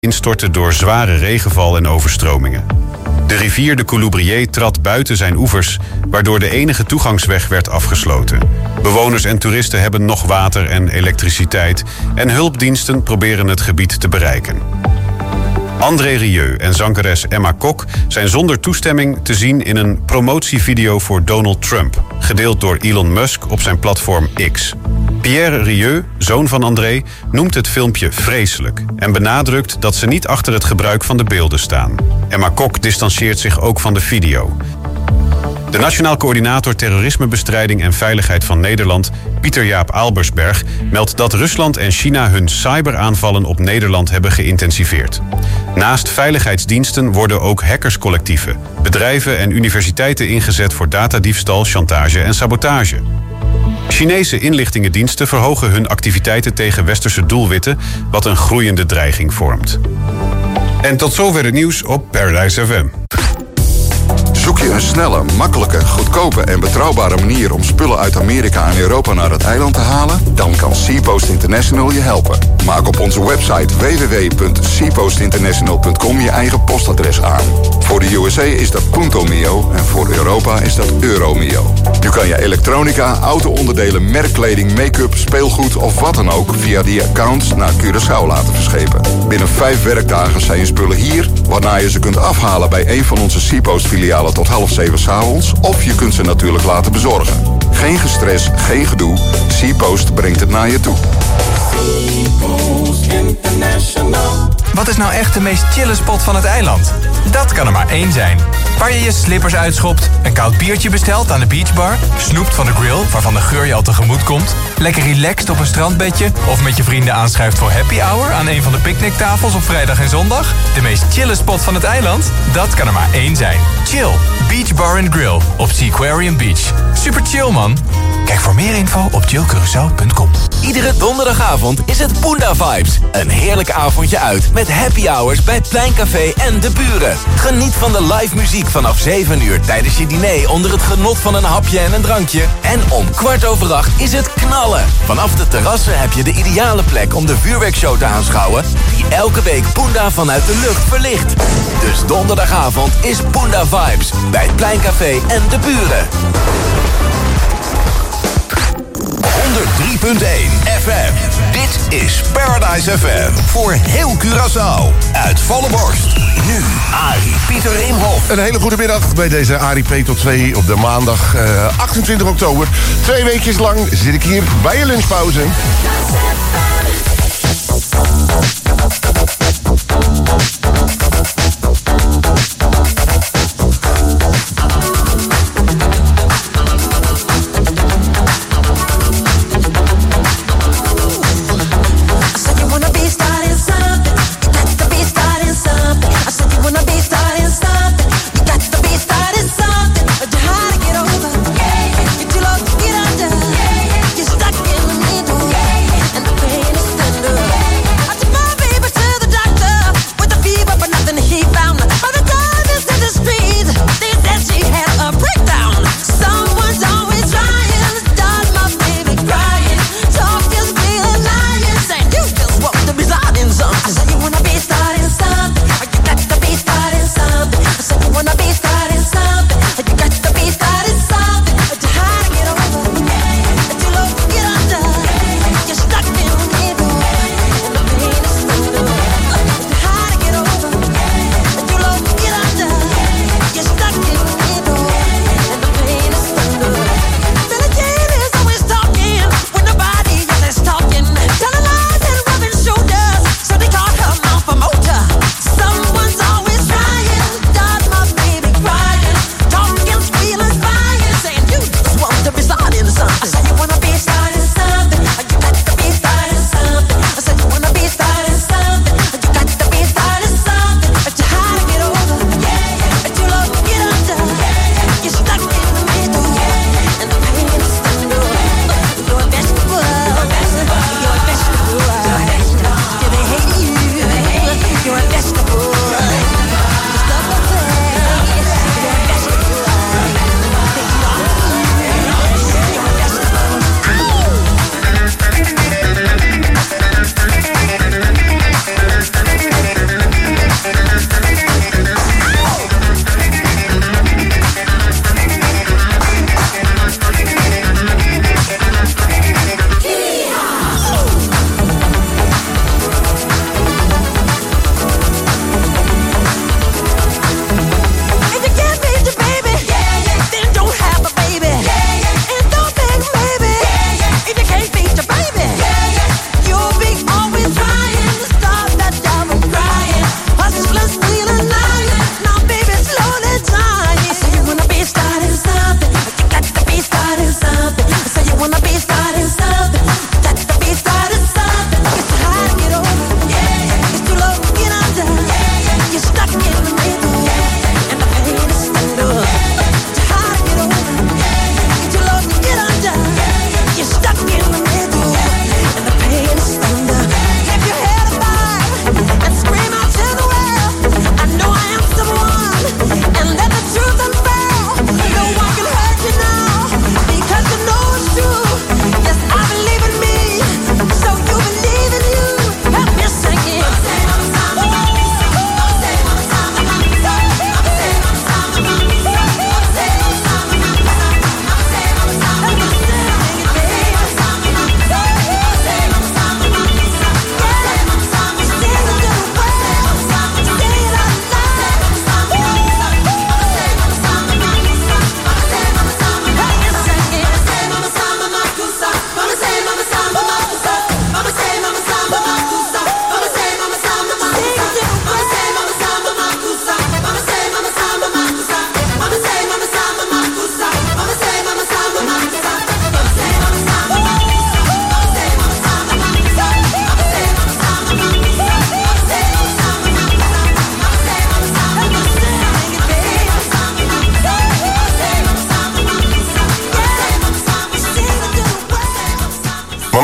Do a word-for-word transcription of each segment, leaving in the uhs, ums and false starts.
instortte door zware regenval en overstromingen. De rivier de Couloubrier trad buiten zijn oevers, waardoor de enige toegangsweg werd afgesloten. Bewoners en toeristen hebben nog water en elektriciteit en hulpdiensten proberen het gebied te bereiken. André Rieu en zangeres Emma Kok zijn zonder toestemming te zien in een promotievideo voor Donald Trump, gedeeld door Elon Musk op zijn platform X. Pierre Rieu, zoon van André, noemt het filmpje vreselijk en benadrukt dat ze niet achter het gebruik van de beelden staan. Emma Kok distanceert zich ook van de video. De Nationaal Coördinator Terrorismebestrijding en Veiligheid van Nederland, Pieter-Jaap Albersberg, meldt dat Rusland en China hun cyberaanvallen op Nederland hebben geïntensiveerd. Naast veiligheidsdiensten worden ook hackerscollectieven, bedrijven en universiteiten ingezet voor datadiefstal, chantage en sabotage. Chinese inlichtingendiensten verhogen hun activiteiten tegen westerse doelwitten, wat een groeiende dreiging vormt. En tot zover het nieuws op Paradise F M. Zoek je een snelle, makkelijke, goedkope en betrouwbare manier om spullen uit Amerika en Europa naar het eiland te halen? Dan kan SeaPost International je helpen. Maak op onze website w w w punt seapost international punt com je eigen postadres aan. Voor de U S A is dat Punto Mio en voor Europa is dat Euromio. Nu kan je elektronica, auto-onderdelen, merkkleding, make-up, speelgoed of wat dan ook via die accounts naar Curaçao laten verschepen. Binnen vijf werkdagen zijn je spullen hier, waarna je ze kunt afhalen bij een van onze SeaPost filialen tot half zeven 's avonds, of je kunt ze natuurlijk laten bezorgen. Geen gestres, geen gedoe. SeaPost brengt het naar je toe. SeaPost International. Wat is nou echt de meest chille spot van het eiland? Dat kan er maar één zijn. Waar je je slippers uitschopt, een koud biertje bestelt aan de beachbar, snoept van de grill waarvan de geur je al tegemoet komt, lekker relaxed op een strandbedje of met je vrienden aanschuift voor happy hour aan een van de picknicktafels op vrijdag en zondag. De meest chille spot van het eiland? Dat kan er maar één zijn. Chill. Beach Bar and Grill op Seaquarium Beach. Super chill, man. Kijk voor meer info op chill curaçao punt com. Iedere donderdagavond is het Punda Vibes. Een heerlijk avondje uit met happy hours bij Pleincafé en De Buren. Geniet van de live muziek vanaf zeven uur tijdens je diner onder het genot van een hapje en een drankje. En om kwart over acht is het knallen. Vanaf de terrassen heb je de ideale plek om de vuurwerkshow te aanschouwen, die elke week Punda vanuit de lucht verlicht. Dus donderdagavond is Punda Vibes bij Pleincafé en De Buren. honderd drie punt één F M. Dit is Paradise F M. Voor heel Curaçao. Uit volle borst. Nu Arie Pieter Imhoff. Een hele goede middag bij deze Arie P tot twee op de maandag uh, achtentwintig oktober. Twee weekjes lang zit ik hier bij je lunchpauze. Stuck in the middle, and the pain is tender.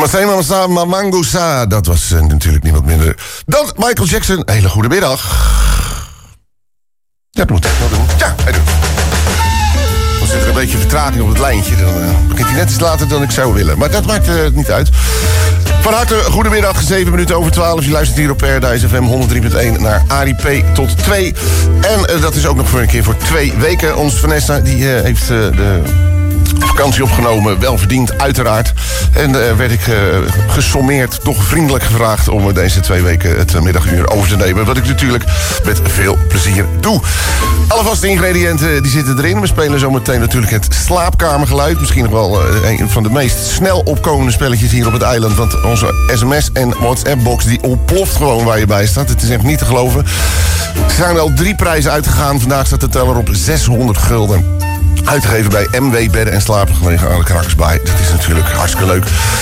Masema Sama Mangusa. Dat was uh, natuurlijk niemand minder dan Michael Jackson. Hele goede middag. Ja, dat moet hij wel doen. Ja, hij doet. Dan zit er een beetje vertraging op het lijntje. Dan uh, begint hij net iets later dan ik zou willen. Maar dat maakt uh, niet uit. Van harte goedemiddag, zeven minuten over twaalf. Je luistert hier op Paradise F M honderd drie punt één naar Arie P. tot twee. En uh, dat is ook nog voor een keer voor twee weken. Ons Vanessa die uh, heeft uh, de vakantie opgenomen, wel verdiend uiteraard. En uh, werd ik uh, gesommeerd, toch vriendelijk gevraagd om uh, deze twee weken het uh, middaguur over te nemen. Wat ik natuurlijk met veel plezier doe. Alle vaste ingrediënten die zitten erin. We spelen zometeen natuurlijk het slaapkamergeluid. Misschien nog wel uh, een van de meest snel opkomende spelletjes hier op het eiland. Want onze sms- en WhatsApp-box die ontploft gewoon waar je bij staat. Het is echt niet te geloven. Er zijn al drie prijzen uitgegaan. Vandaag staat de teller op zeshonderd gulden. Uitgegeven bij M W Bedden en Slapen gelegen aan de Krakersbaai. Dat is natuurlijk hartstikke leuk.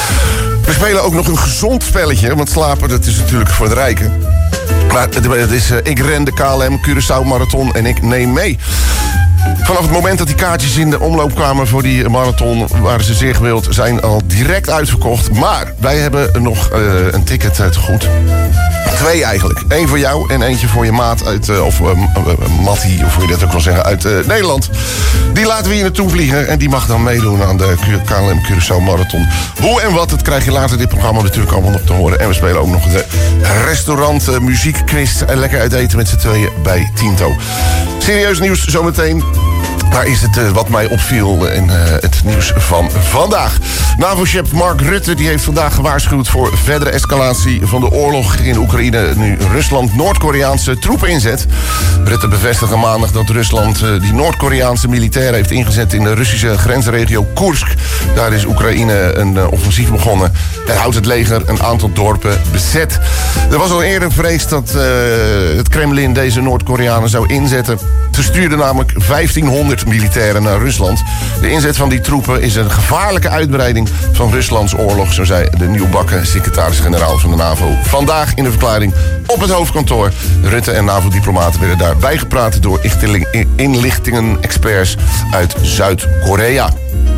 We spelen ook nog een gezond spelletje. Want slapen, dat is natuurlijk voor de rijken. Maar het is uh, ik ren de K L M Curaçao Marathon en ik neem mee. Vanaf het moment dat die kaartjes in de omloop kwamen voor die marathon, waren ze zeer gewild, zijn al direct uitverkocht. Maar wij hebben nog uh, een ticket uh, te goed. Twee eigenlijk. Eén voor jou en eentje voor je maat uit, uh, of uh, uh, Mattie, of hoe je dat ook wil zeggen, uit uh, Nederland. Die laten we hier naartoe vliegen en die mag dan meedoen aan de K L M Curaçao Marathon. Hoe en wat, dat krijg je later dit programma natuurlijk allemaal nog te horen. En we spelen ook nog de restaurant uh, muziekquiz en lekker uit eten met z'n tweeën bij Tinto. Serieus nieuws zometeen. Daar is het uh, wat mij opviel in uh, het nieuws van vandaag. NAVO-chef Mark Rutte die heeft vandaag gewaarschuwd voor verdere escalatie van de oorlog in Oekraïne nu Rusland Noord-Koreaanse troepen inzet. Rutte bevestigde maandag dat Rusland uh, die Noord-Koreaanse militairen heeft ingezet in de Russische grensregio Koersk. Daar is Oekraïne een uh, offensief begonnen en houdt het leger een aantal dorpen bezet. Er was al eerder vrees dat uh, het Kremlin deze Noord-Koreanen zou inzetten. Ze stuurden namelijk vijftienhonderd militairen naar Rusland. De inzet van die troepen is een gevaarlijke uitbreiding van Ruslands oorlog, zo zei de nieuwbakken secretaris-generaal van de NAVO vandaag in de verklaring op het hoofdkantoor. Rutte en NAVO-diplomaten werden daar bijgepraat door inlichtingen-experts uit Zuid-Korea.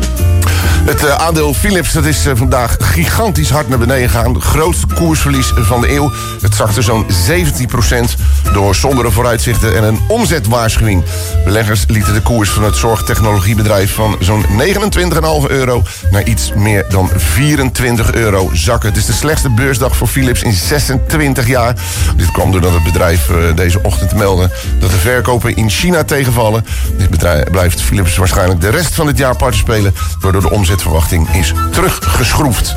Het uh, aandeel Philips dat is uh, vandaag gigantisch hard naar beneden gegaan. Het grootste koersverlies van de eeuw. Het zakte zo'n zeventien procent door sombere vooruitzichten en een omzetwaarschuwing. Beleggers lieten de koers van het zorgtechnologiebedrijf van zo'n negenentwintig komma vijf euro naar iets meer dan vierentwintig euro zakken. Het is de slechtste beursdag voor Philips in zesentwintig jaar. Dit kwam doordat het bedrijf uh, deze ochtend meldde dat de verkopen in China tegenvallen. Dit bedrijf blijft Philips waarschijnlijk de rest van het jaar parten spelen, waardoor de omzetverwachting is teruggeschroefd.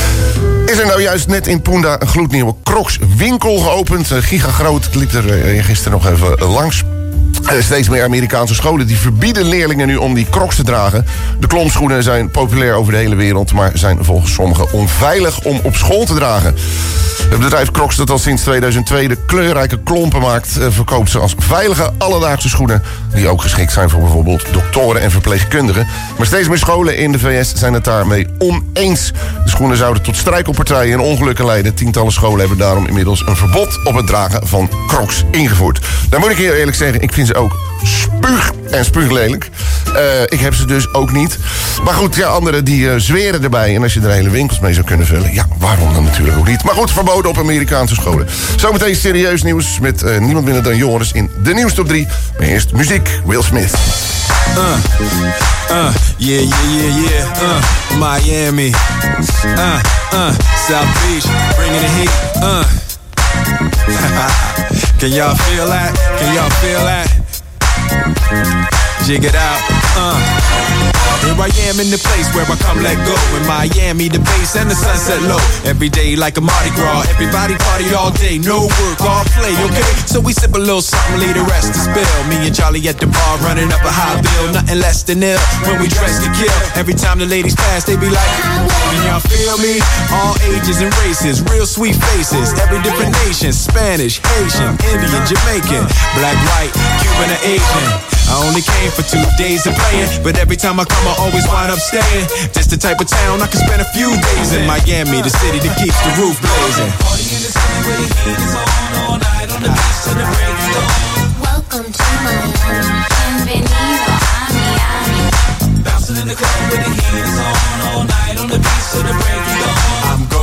Is er nou juist net in Punda een gloednieuwe Crocs winkel geopend? Gigagroot, ik liep er uh, gisteren nog even uh, langs. Uh, steeds meer Amerikaanse scholen die verbieden leerlingen nu om die Crocs te dragen. De klompschoenen zijn populair over de hele wereld, maar zijn volgens sommigen onveilig om op school te dragen. Het bedrijf Crocs, dat al sinds tweeduizend twee de kleurrijke klompen maakt, uh, verkoopt ze als veilige alledaagse schoenen die ook geschikt zijn voor bijvoorbeeld doktoren en verpleegkundigen. Maar steeds meer scholen in de V S zijn het daarmee oneens. De schoenen zouden tot struikelpartijen en ongelukken leiden. Tientallen scholen hebben daarom inmiddels een verbod op het dragen van Crocs ingevoerd. Dan moet ik heel eerlijk zeggen, ik vind ze ook spuug en spuuglelijk. Uh, ik heb ze dus ook niet. Maar goed, ja, anderen die uh, zweren erbij. En als je er hele winkels mee zou kunnen vullen, ja, waarom dan natuurlijk ook niet. Maar goed, verboden op Amerikaanse scholen. Zometeen serieus nieuws met uh, niemand minder dan Joris in de nieuwstop drie. Maar eerst muziek, Will Smith. Uh, uh, yeah, yeah, yeah, yeah, uh, Miami, uh, uh, South Beach, bringing the heat, uh. Can y'all feel that? Can y'all feel that? Jig it out, uh. Here I am in the place where I come let go. In Miami, the bass and the sunset low. Every day like a Mardi Gras. Everybody party all day, no work, all play, okay? So we sip a little something, leave the rest to spill. Me and Charlie at the bar running up a high bill. Nothing less than ill when we dress to kill. Every time the ladies pass, they be like, can y'all feel me? All ages and races, real sweet faces. Every different nation, Spanish, Haitian, Indian, Jamaican, black, white, Cuban, or Asian. I only came for two days of playing, but every time I come I always wind up staying. Just the type of town I can spend a few days in. Miami, the city that keeps the roof blazing. Party in the city where the heat is on all night on the beach till the break of dawn. Welcome to Miami, bienvenido a Miami. Bouncing in the club where the heat is on all night on the beach till the break of dawn. I'm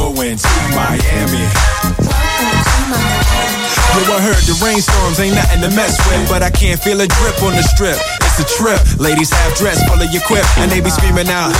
Yo, I heard the rainstorms ain't nothing to mess with, but I can't feel a drip on the strip. It's a trip. Ladies half dressed, full of your quip, and they be screaming out.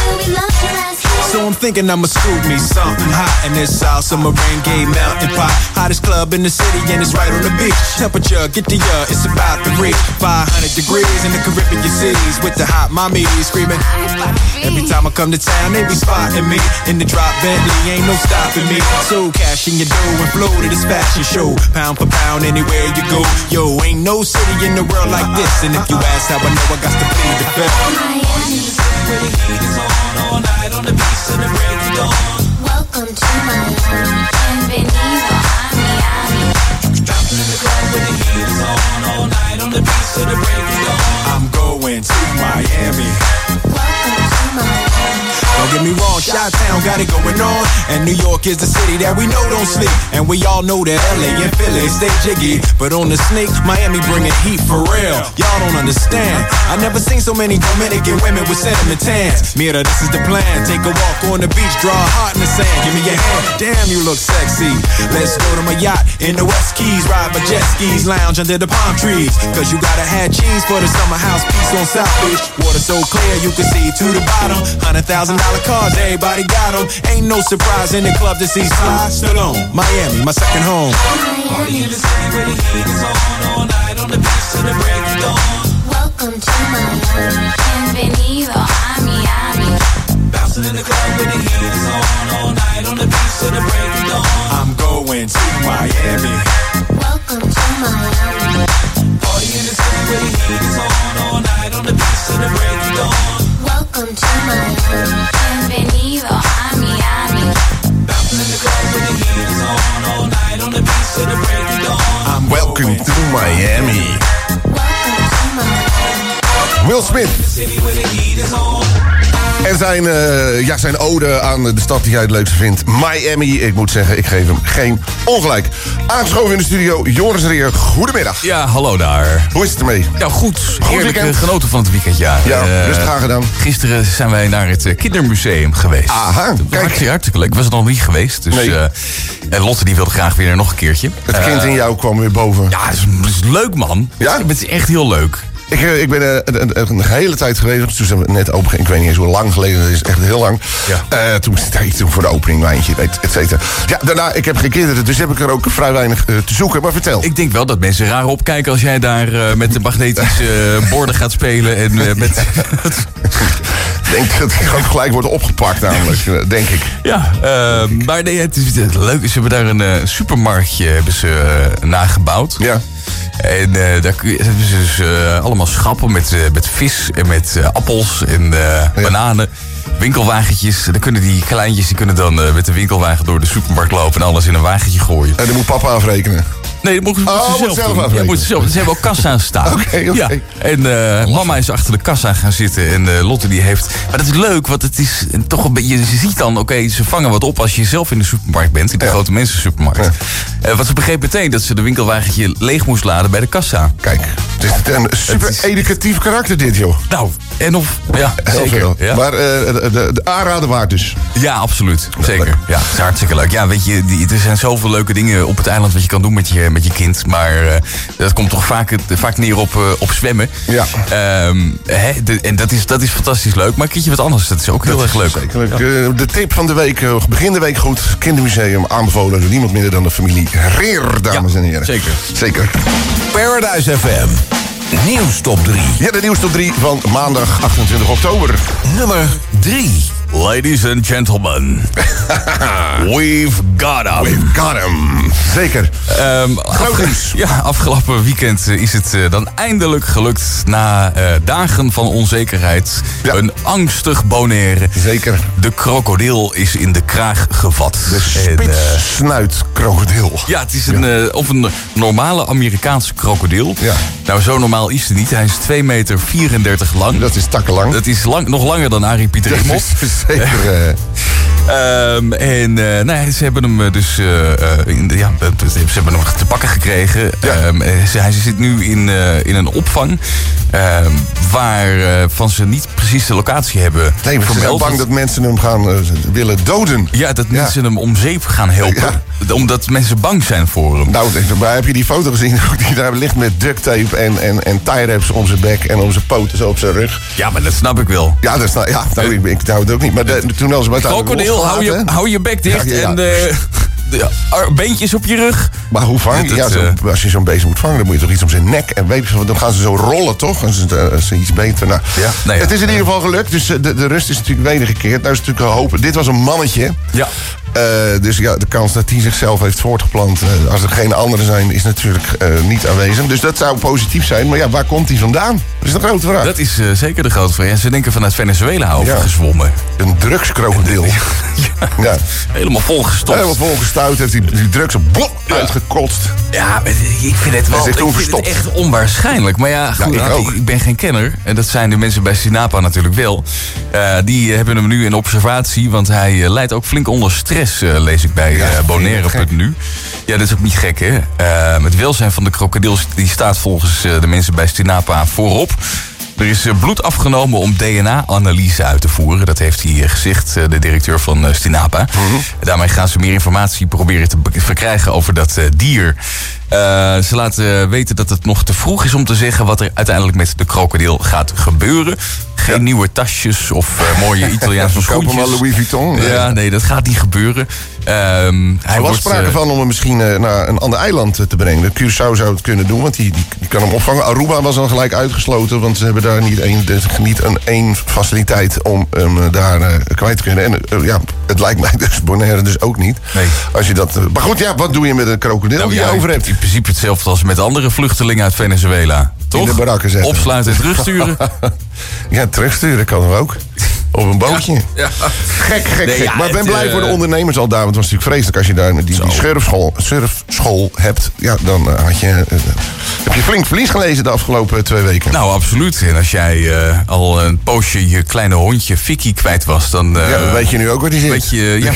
So I'm thinking I'ma scoop me something hot in this South Summer rain gay mountain pot. Hottest club in the city and it's right on the beach. Temperature, get the uh, it's about to reach five hundred degrees in the Caribbean cities with the hot mommy screaming. Every time I come to town, they be spotting me in the drop Bentley, ain't no stopping me. So cash in your dough and flow to this fashion show. Pound for pound, anywhere you go. Yo, ain't no city in the world like this. And if you ask how I know, I got to plead the fifth. Where the heat is on all night on the beach to the break of dawn. Welcome to Miami. Bienvenido a Miami. Bouncing in the club where the heat is on all night on the beach to the break of dawn. I'm going to Miami. Welcome to Miami. Don't get me wrong, Chi-Town got it going on. And New York is the city that we know don't sleep. And we all know that L A and Philly stay jiggy. But on the sneak, Miami bringing heat for real. Y'all don't understand. I never seen so many Dominican women with sentiment tans. Mira, this is the plan. Take a walk on the beach, draw a heart in the sand. Give me your hand. Damn, you look sexy. Let's go to my yacht in the West Keys. Ride my jet skis, lounge under the palm trees. Cause you gotta have cheese for the summer house piece on South Beach. Water so clear you can see to the bottom. Hundred thousand dollar cars, everybody got them. Ain't no surprise in the club to see Sly Stallone. Miami, my second home. Party in the city where the heat is on all night on the beach to the break of dawn. Welcome to Miami. Bienvenido a Miami. Bouncing in the club where the heat is on all night on the beach to the break of dawn. I'm going to Miami. Welcome to Miami. Party in the city where the heat is on all night on the beach to the break of dawn. Welcome to Miami. Bienvenido a Miami. Bouncing in the club where the heat is on all night on the beach to the break of dawn. I'm Welcome to Miami. Welcome to Miami. Will Smith. En zijn, uh, ja, zijn ode aan de stad die hij het leukste vindt. Miami. Ik moet zeggen, ik geef hem geen ongelijk. Aangeschoven in de studio, Joris Reer. Goedemiddag. Ja, hallo daar. Hoe is het ermee? Ja, goed. Heerlijk weekend. genoten van het weekend, ja. Ja, Uh, rustig aangedaan. Gisteren zijn wij naar het uh, kindermuseum geweest. Aha, kijk. Hartstikke, hartstikke leuk. Ik was er nog niet geweest. Dus Nee. uh, en Lotte die wilde graag weer nog een keertje. Het kind Uh, in jou kwam weer boven. Ja, het is, het is leuk, man. Ja? Het is echt heel leuk. Ik, ik ben uh, een, een, een hele tijd geweest. Toen zijn we net open. Ik weet niet eens hoe lang geleden. Dat is echt heel lang. Ja. Uh, toen, toen voor de opening wijntje, et cetera. Ja, daarna, ik heb geen kinderen. Dus heb ik er ook vrij weinig uh, te zoeken. Maar vertel. Ik denk wel dat mensen raar opkijken als jij daar uh, met de magnetische uh, borden gaat spelen. En uh, met... Ik denk dat ik ook gelijk wordt opgepakt namelijk. uh, denk ik. Ja, uh, maar nee, het is het leuk. Ze hebben daar een uh, supermarktje hebben ze, uh, nagebouwd. Ja. En uh, daar kun je, hebben ze dus uh, allemaal schappen met, uh, met vis en met uh, appels en uh, ja. bananen. Winkelwagentjes. Dan kunnen die kleintjes die kunnen dan uh, met de winkelwagen door de supermarkt lopen en alles in een wagentje gooien. En dan moet papa afrekenen. Nee, dat moeten Oh, ze moet zelf zelf doen. afrekenen. Ja, moeten ze zelf. Ze hebben ook kassa staan. Oké, oké. Ja. En uh, mama is achter de kassa gaan zitten. En uh, Lotte die heeft... Maar dat is leuk, want het is toch een beetje... Je ziet dan, oké, okay, ze vangen wat op als je zelf in de supermarkt bent. In de ja. grote mensensupermarkt. Ja. Uh, want ze begreep meteen dat ze de winkelwagentje leeg moest laden bij de kassa. Kijk, het is een super is... educatief karakter dit, joh. Nou, en of... Ja, Heel zeker. veel. Ja. Maar uh, de, de, de aanraden waard dus. Ja, absoluut. Zeker. Ja, het is hartstikke leuk. Ja, weet je, die, er zijn zoveel leuke dingen op het eiland wat je kan doen met je, met je kind. Maar uh, dat komt toch vaak, vaak neer op, uh, op zwemmen. Ja. Um, hè, de, en dat is, dat is fantastisch leuk. Maar een keertje wat anders, dat is ook heel dat erg leuk. Zeker leuk. Ja. Uh, de tip van de week, uh, begin de week goed. Kindermuseum aanbevolen door niemand minder dan de familie Reer, dames ja, en heren. Zeker. Zeker. Paradise F M. Nieuwstop drie. Ja, de nieuwstop drie van maandag achtentwintig oktober. Nummer drie. Ladies and gentlemen, we've got him. We've got him. Zeker. Um, afge- ja, afgelopen weekend is het uh, dan eindelijk gelukt. Na uh, dagen van onzekerheid. Ja. Een angstig Bonaire. Zeker. De krokodil is in de kraag gevat. De En, uh, spitssnuitkrokodil. ja, het is een, uh, of een normale Amerikaanse krokodil. Ja. Nou, zo normaal is het niet. Hij is twee meter vierendertig lang. Dat is takkenlang. Dat is lang, nog langer dan Arie Pieter Dat Imhoff. is zeker. Uh, Um, en uh, nou ja, ze hebben hem dus uh, in, ja, ze hebben hem te pakken gekregen. Ja. Um, ze, hij zit nu in, uh, in een opvang um, waarvan uh, ze niet precies de locatie hebben. Nee, we zijn bang dat mensen hem gaan uh, willen doden. Ja, dat ja. mensen hem om zeep gaan helpen. Ja. Omdat mensen bang zijn voor hem. Nou, maar heb je die foto gezien? Die daar ligt met duct tape en, en, en tie-wraps om zijn bek en om zijn poten zo op zijn rug. Ja, maar dat snap ik wel. Ja, dat snap, ja nou, ik, ik hou het ook niet. Maar de, toen als we het krokodil, hou je, hou je bek dicht ja, ja, ja. en de, de beentjes op je rug. Maar hoe vang je? Ja, zo, uh, als je zo'n beest moet vangen, dan moet je toch iets om zijn nek. En weet je, dan gaan ze zo rollen, toch? Dan is het uh, is iets beter. Nou, ja, nee, ja. Het is in ieder geval gelukt, dus de, de rust is natuurlijk wedergekeerd. Nou is het natuurlijk hopen. Dit was een mannetje. Ja. Uh, dus ja, de kans dat hij zichzelf heeft voortgeplant, uh, als er geen anderen zijn, is natuurlijk uh, niet aanwezig. Dus dat zou positief zijn. Maar ja, waar komt hij vandaan? Dat is de grote vraag. Dat is uh, zeker de grote vraag. En ze denken vanuit Venezuela overgezwommen. Ja. Een drugskrokodil. ja. Ja. Helemaal volgestopt. Helemaal volgestouwd. Heeft hij die drugs op blok ja. uitgekotst. Ja, ik vind het wel ik vind het echt onwaarschijnlijk. Maar ja, goed, ja, ik, ik, ik ben geen kenner. En dat zijn de mensen bij Sinapa natuurlijk wel. Uh, die hebben hem nu in observatie. Want hij uh, leidt ook flink onder stress, uh, lees ik bij uh, Bonaire punt nu. Ja, dat is ook niet gek, hè? Uh, het welzijn van de krokodils die staat volgens uh, de mensen bij Sinapa voorop. Er is bloed afgenomen om D N A-analyse uit te voeren. Dat heeft hij gezegd, de directeur van Stinapa. Mm-hmm. Daarmee gaan ze meer informatie proberen te verkrijgen over dat dier. Uh, ze laten weten dat het nog te vroeg is om te zeggen wat er uiteindelijk met de krokodil gaat gebeuren. Geen ja. nieuwe tasjes of uh, mooie Italiaanse schoentjes. Kopen maar Louis Vuitton. Nee. Ja, nee, dat gaat niet gebeuren. Um, hij er was wordt, sprake uh, van om hem misschien uh, naar een ander eiland uh, te brengen. Curaçao zou het kunnen doen, want die, die, die kan hem opvangen. Aruba was al gelijk uitgesloten, want ze hebben daar niet, een, niet een één faciliteit om hem uh, daar uh, kwijt te kunnen. En uh, ja, het lijkt mij dus Bonaire dus ook niet. Nee. Als je dat, uh, maar goed, ja, wat doe je met een krokodil nou, die je ja, over hebt? In principe hetzelfde als met andere vluchtelingen uit Venezuela. Toch? In de barakken zetten. Opsluiten en terugsturen. Ja, terugsturen kan er ook. Op een bootje. Ja, ja. Gek, gek, nee, gek. Ja, maar ik ben blij uh, voor de ondernemers al daar. Want het was natuurlijk vreselijk als je daar die, die surfschool, surfschool hebt. Ja, dan uh, had je, uh, heb je flink verlies gelezen de afgelopen twee weken. Nou, absoluut. En als jij uh, al een poosje je kleine hondje Vicky kwijt was, dan... Uh, ja, dan weet je nu ook waar die zit. Weet je, ja.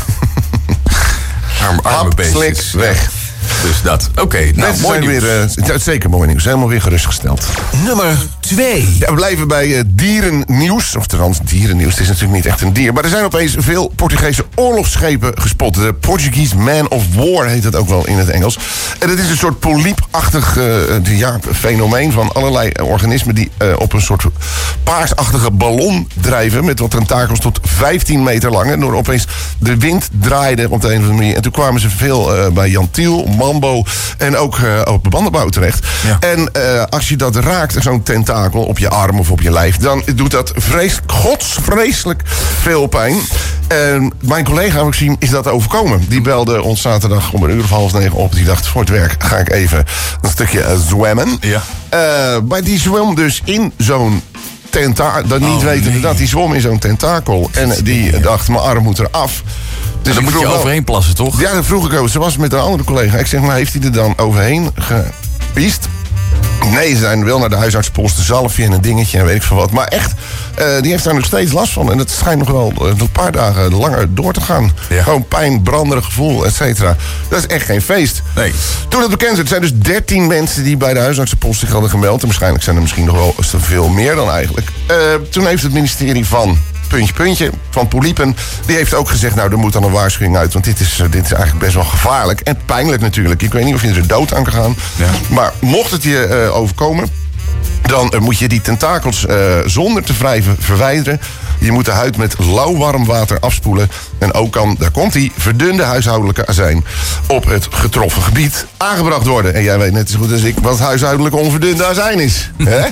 Arm, arme beestjes. Weg. Dus dat. Oké, okay, nou, Mensen mooi zijn nieuws. weer, uh, zeker mooi nieuws. Helemaal weer gerustgesteld. Nummer twee. Ja, we blijven bij uh, dierennieuws. Of trouwens, dierennieuws. Het is natuurlijk niet echt een dier. Maar er zijn opeens veel Portugese oorlogsschepen gespot. De Portuguese Man of War heet dat ook wel in het Engels. En het is een soort polypachtig uh, ja, fenomeen van allerlei organismen die uh, op een soort paarsachtige ballon drijven. Met wat tentakels tot vijftien meter lang. En door opeens de wind draaide op de een of andere manier. En toen kwamen ze veel uh, bij Jan Tiel, Mambo en ook uh, op de bandenbouw terecht. Ja. En uh, als je dat raakt, zo'n tentakel op je arm of op je lijf, dan doet dat vrees, godsvreselijk veel pijn. En mijn collega, heb ik zien, is dat overkomen. Die belde ons zaterdag om een uur of half negen op. Die dacht, voor het werk ga ik even een stukje uh, zwemmen. Ja. Uh, maar die zwom dus in zo'n tentakel. Dat niet oh, weten nee. dat. Die zwom in zo'n tentakel. En die dacht, mijn arm moet eraf. Dus dan moet je wel overheen plassen, toch? Ja, dat vroeg ik ook. Ze was met een andere collega. Ik zeg, maar heeft hij er dan overheen gepiest? Nee, ze zijn wel naar de huisartspost, een zalfje en een dingetje en weet ik veel wat. Maar echt, uh, die heeft daar nog steeds last van. En het schijnt nog wel uh, een paar dagen langer door te gaan. Ja. Gewoon pijn, branderig gevoel, et cetera. Dat is echt geen feest. Nee. Toen het bekend werd, zijn dus dertien mensen die bij de huisartsenpost zich hadden gemeld. En waarschijnlijk zijn er misschien nog wel veel meer dan eigenlijk. Uh, toen heeft het ministerie van... puntje, puntje, van polypen, die heeft ook gezegd, nou, er moet dan een waarschuwing uit, want dit is, dit is eigenlijk best wel gevaarlijk en pijnlijk natuurlijk. Ik weet niet of je er dood aan kan gaan, ja. Maar mocht het je uh, overkomen, dan uh, moet je die tentakels uh, zonder te wrijven verwijderen. Je moet de huid met lauw warm water afspoelen. En ook kan, daar komt die, verdunde huishoudelijke azijn op het getroffen gebied aangebracht worden. En jij weet net zo goed als ik wat huishoudelijk onverdunde azijn is. Hè?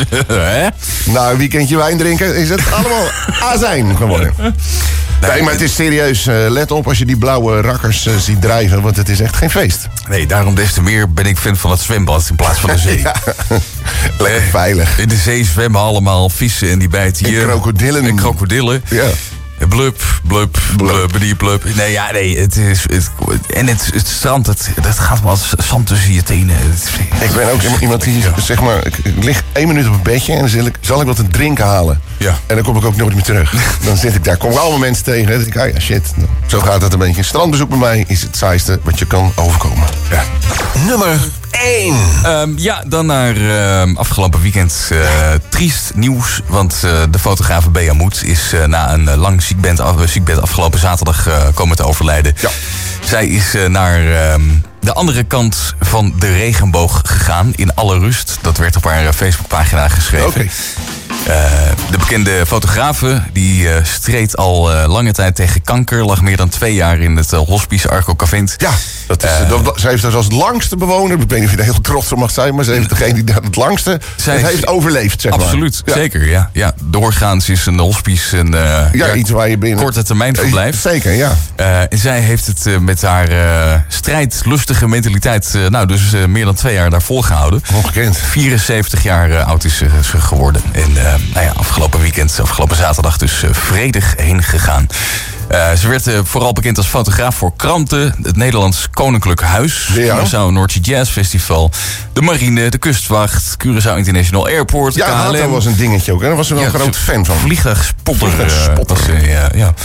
Nou, een weekendje wijn drinken is het allemaal azijn geworden. Nee, maar het is serieus. Uh, let op als je die blauwe rakkers uh, ziet drijven, want het is echt geen feest. Nee, daarom des te meer ben ik fan van het zwembad in plaats van de zee. Ja. Lekker eh, veilig. In de zee zwemmen allemaal vissen en die bijten hier. En krokodillen. En krokodillen. Ja. Blub, blub, blub, blub, blub. Nee, ja, nee, het is... Het, en het, het strand, het, dat gaat wel als zand tussen je tenen. Ik ben ook iemand die, zeg maar, ik lig één minuut op een bedje en dan zal ik, zal ik wat te drinken halen. Ja. En dan kom ik ook nooit meer terug. Dan zit ik daar, kom ik allemaal mensen tegen. Dan denk ik, ah ja, shit. Zo gaat dat een beetje. Een strandbezoek bij mij is het saaiste wat je kan overkomen. Ja. Nummer één. Um, ja, dan naar uh, afgelopen weekend uh, triest nieuws. Want uh, de fotograaf Bea Moed is uh, na een uh, lang ziekbed, af, ziekbed afgelopen zaterdag uh, komen te overlijden. Ja. Zij is uh, naar uh, de andere kant van de regenboog gegaan in alle rust. Dat werd op haar uh, Facebookpagina geschreven. Okay. Uh, de bekende fotografe die uh, streed al uh, lange tijd tegen kanker. Lag meer dan twee jaar in het uh, hospice Arco Cavent. Ja, dat is, uh, dat, zij heeft dus als langste bewoner... ik weet niet of je daar heel trots op mag zijn... maar ze heeft degene die het langste zij het heeft overleefd, zeg absoluut, maar. Ja. Zeker, ja. ja. Doorgaans is een hospice een uh, ja, ja, iets waar je binnen... korte termijn verblijf. Zeker, ja. Uh, en zij heeft het uh, met haar uh, strijdlustige mentaliteit... Uh, nou, dus uh, meer dan twee jaar daar volgehouden. Ongekend. vierenzeventig jaar uh, oud is uh, ze geworden. En uh, nou ja, afgelopen weekend, afgelopen zaterdag dus uh, vredig heen gegaan. Uh, ze werd uh, vooral bekend als fotograaf voor kranten, het Nederlands Koninklijk Huis, ja. Curaçao Noordse Jazz Festival, de marine, de kustwacht, Curaçao International Airport, ja, K L M. Dat was een dingetje ook, hè? Daar was ze wel ja, een groot fan van. Vliegtuigspotter. Vliegtuigspotter. Uh, ja, ja.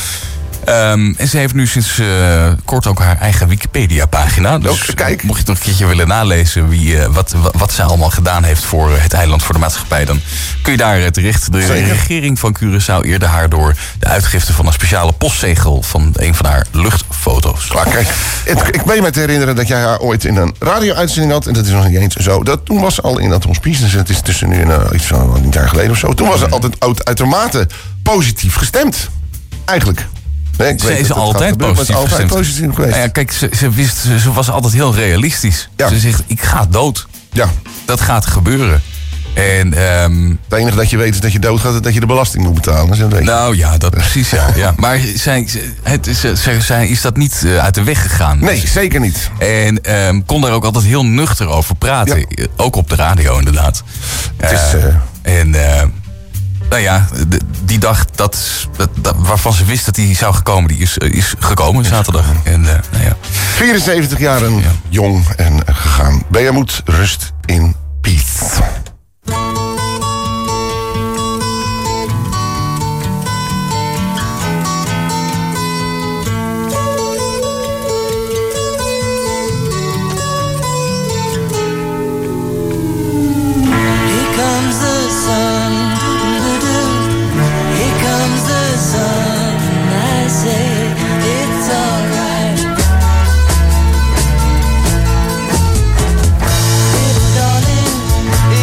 Um, en ze heeft nu sinds uh, kort ook haar eigen Wikipedia-pagina. Dus kijk. mocht je het nog een keertje willen nalezen wie, uh, wat, wat, wat zij allemaal gedaan heeft voor het eiland, voor de maatschappij, dan kun je daar uh, terecht. De Zeker. regering van Curaçao eerde haar door de uitgifte van een speciale postzegel van een van haar luchtfoto's. Klaar, kijk. Het, ik meen me te herinneren dat jij haar ooit in een radio-uitzending had. En dat is nog niet eens zo. Dat, toen was ze al in dat hospice. Dus het is tussen nu en uh, iets van een jaar geleden of zo. Toen was ze altijd uitermate positief gestemd. Eigenlijk. Nee, ik ze weet is altijd gebeuren, positief, altijd gestemd. positief geweest. Nou ja, kijk, ze, ze, wist, ze, ze was altijd heel realistisch. Ja. Ze zegt, ik ga dood. Ja. Dat gaat gebeuren. En, um, het enige dat je weet is dat je doodgaat en dat je de belasting moet betalen. Dat nou ja, dat precies, ja. ja. Maar zij, het, zij, zij is dat niet uh, uit de weg gegaan. Nee, zeker niet. En um, kon daar ook altijd heel nuchter over praten. Ja. Ook op de radio, inderdaad. Het is... Uh, uh, en... Uh, Nou ja, de, die dag dat, dat, dat, waarvan ze wist dat hij zou gekomen, die is, is gekomen zaterdag. En, uh, nou ja. vierenzeventig jaar ja. jong en gegaan. Bea Moed, rust in peace. Darling,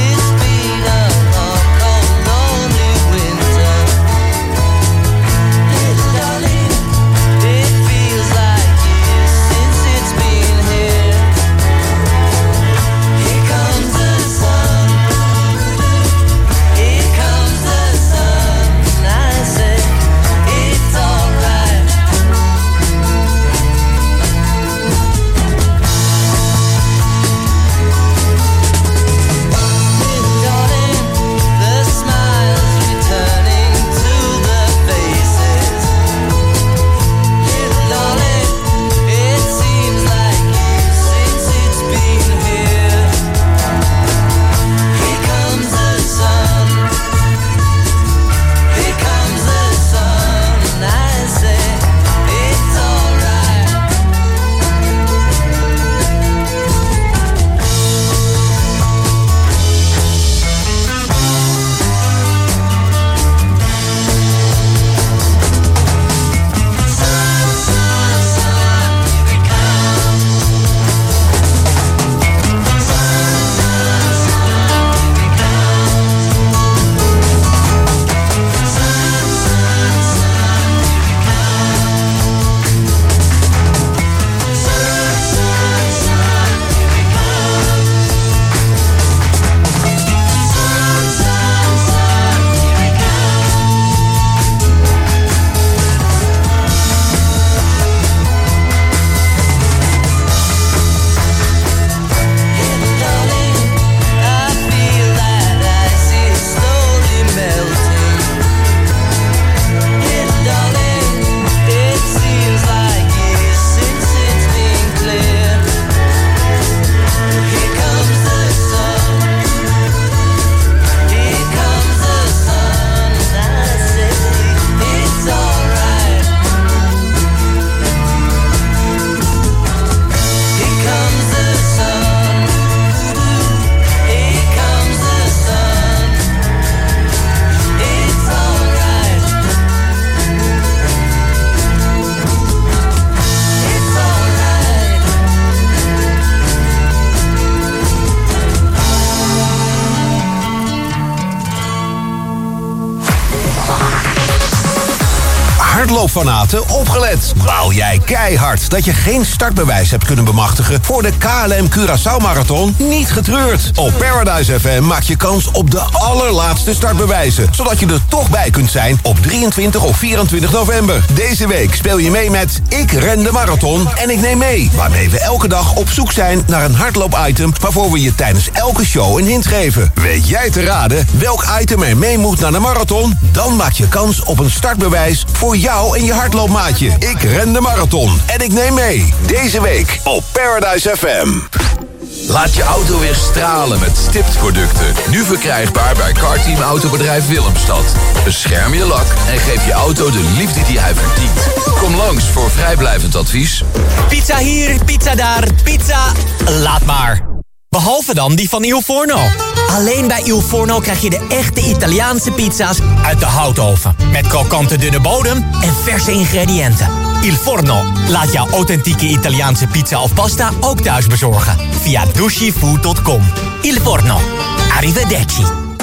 hardloopfanaten opgelet. Baal jij keihard dat je geen startbewijs hebt kunnen bemachtigen voor de K L M Curaçao Marathon? Niet getreurd. Op Paradise F M maak je kans op de allerlaatste startbewijzen, zodat je er toch bij kunt zijn op drieëntwintig of vierentwintig november. Deze week speel je mee met Ik ren de marathon en ik neem mee, waarmee we elke dag op zoek zijn naar een hardloop-item waarvoor we je tijdens elke show een hint geven. Weet jij te raden welk item er mee moet naar de marathon? Dan maak je kans op een startbewijs voor jou en je hardloopmaatje. Ik ren de marathon en ik neem mee. Deze week op Paradise F M. Laat je auto weer stralen met stiptproducten. Nu verkrijgbaar bij Carteam Autobedrijf Willemstad. Bescherm je lak en geef je auto de liefde die hij verdient. Kom langs voor vrijblijvend advies. Pizza hier, pizza daar, pizza... Laat maar. Behalve dan die van Il Forno. Alleen bij Il Forno krijg je de echte Italiaanse pizza's uit de houtoven. Met krokante dunne bodem en verse ingrediënten. Il Forno laat jouw authentieke Italiaanse pizza of pasta ook thuis bezorgen. Via dushifood punt com. Il Forno. Arrivederci.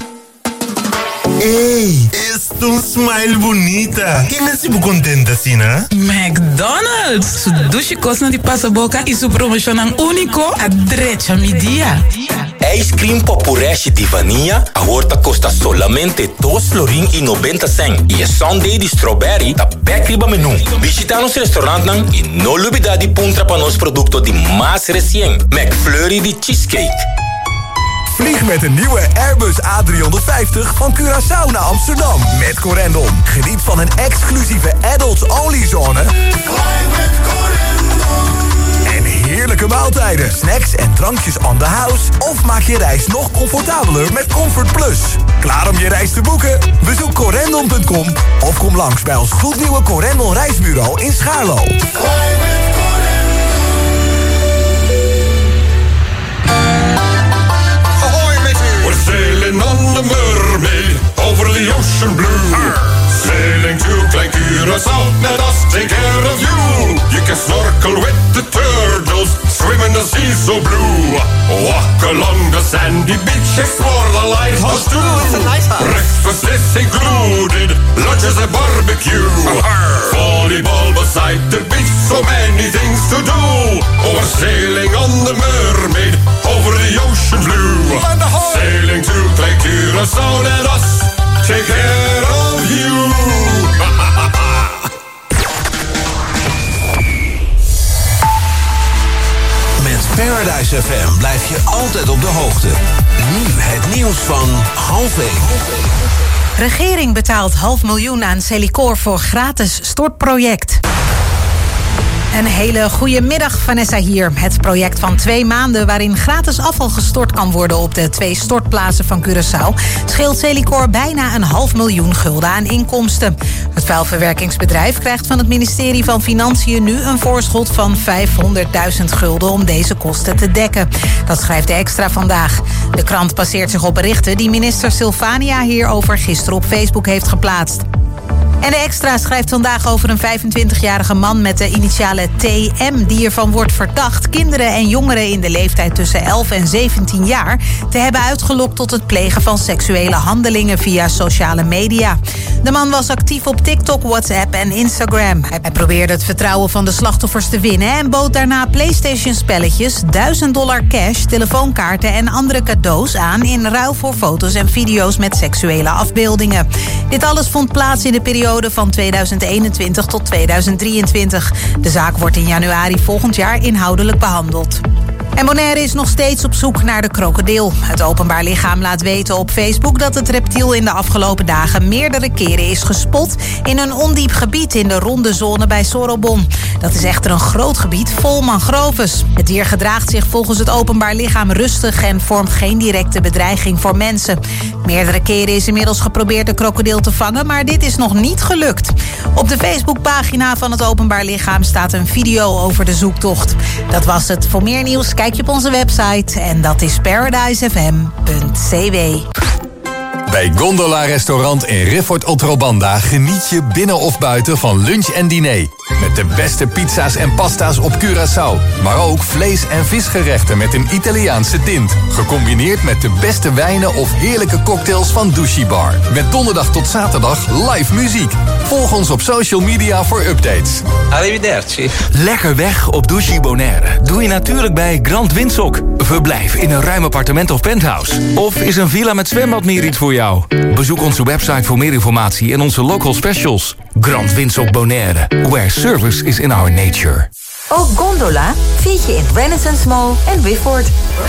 Ei, este um smile bonita. Quem é tipo contente assim, né? McDonald's. Su dushi cosna di passa boca e su promocionan único a drecha mi dia. Ice cream popureste di vanilla a horta costa solamente dois florin e noventa cent. E a sundae di strawberry da backriba menu. Visita nos restaurant nang e no lubida di puntra pa nos producto di mas recien. McFlurry di cheesecake. Vlieg met een nieuwe Airbus A driehonderdvijftig van Curaçao naar Amsterdam met Corendon. Geniet van een exclusieve adults-only zone en heerlijke maaltijden, snacks en drankjes on the house. Of maak je reis nog comfortabeler met Comfort Plus. Klaar om je reis te boeken? Bezoek corendon punt com of kom langs bij ons gloednieuwe Corendon reisbureau in Schaarlo. Sailing on the mermaid over the ocean blue. Arr. Sailing to Klein Curaçao, let us take care of you. You can snorkel with the turtles, swim in the sea so blue. Walk along the sandy beach, explore the lighthouse too. It's a lighthouse. Breakfast is included, lunch is a barbecue. Arr. Volleyball beside the beach, so many things to do. Over sailing on the mermaid over the ocean blue. Sailing to Klein Curaçao, let us take care of you. Met Paradise F M blijf je altijd op de hoogte. Nu het nieuws van half één. Regering betaalt half miljoen aan Celicor voor gratis stortproject. Een hele goede middag, Vanessa hier. Het project van twee maanden waarin gratis afval gestort kan worden op de twee stortplaatsen van Curaçao scheelt Celicor bijna een half miljoen gulden aan inkomsten. Het vuilverwerkingsbedrijf krijgt van het ministerie van Financiën nu een voorschot van vijfhonderdduizend gulden om deze kosten te dekken. Dat schrijft de Extra vandaag. De krant baseert zich op berichten die minister Sylvania hierover gisteren op Facebook heeft geplaatst. En de Extra schrijft vandaag over een vijfentwintigjarige man met de initialen T M... die ervan wordt verdacht kinderen en jongeren in de leeftijd tussen elf en zeventien jaar... te hebben uitgelokt tot het plegen van seksuele handelingen via sociale media. De man was actief op TikTok, WhatsApp en Instagram. Hij probeerde het vertrouwen van de slachtoffers te winnen... en bood daarna PlayStation-spelletjes, duizend dollar cash, telefoonkaarten en andere cadeaus aan... in ruil voor foto's en video's met seksuele afbeeldingen. Dit alles vond plaats in de periode van tweeduizend eenentwintig tot tweeduizend drieëntwintig. De zaak wordt in januari volgend jaar inhoudelijk behandeld. En Bonaire is nog steeds op zoek naar de krokodil. Het Openbaar Lichaam laat weten op Facebook dat het reptiel in de afgelopen dagen meerdere keren is gespot in een ondiep gebied in de ronde zone bij Sorobon. Dat is echter een groot gebied vol mangroves. Het dier gedraagt zich volgens het Openbaar Lichaam rustig en vormt geen directe bedreiging voor mensen. Meerdere keren is inmiddels geprobeerd de krokodil te vangen, maar dit is nog niet gelukt. Op de Facebookpagina van het Openbaar Lichaam staat een video over de zoektocht. Dat was het. Voor meer nieuws kijk je op onze website en dat is paradise f m punt c w. Bij Gondola Restaurant in Rifford Otrobanda geniet je binnen of buiten van lunch en diner. Met de beste pizza's en pasta's op Curaçao. Maar ook vlees- en visgerechten met een Italiaanse tint. Gecombineerd met de beste wijnen of heerlijke cocktails van Dushi Bar. Met donderdag tot zaterdag live muziek. Volg ons op social media voor updates. Arrivederci. Lekker weg op Dushi Bonaire. Doe je natuurlijk bij Grand Windsock. Verblijf in een ruim appartement of penthouse. Of is een villa met zwembad meer iets voor jou? Bezoek onze website voor meer informatie en onze local specials. Grand Windsock Bonaire, where service is in our nature. Ook Gondola vind je in Renaissance Mall en Wifford.